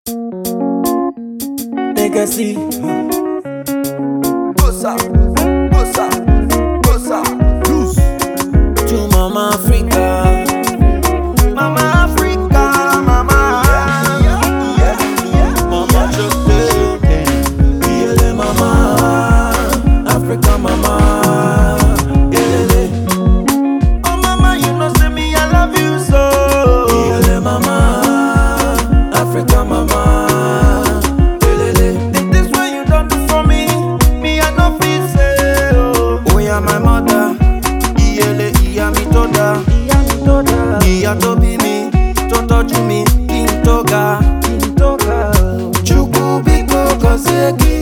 Legacy. Bossa, bossa, bossa. Loose. To Mama Africa. Mama Africa, mama. Mama Chocolate. Yele mama. Africa mama. Yele. Oh mama, you know say me I love you so. Yele mama. Africa mama. My mother, iyele iya mi toda, iya to be me, to touch me, kintoga, Chukwu biko gozeki.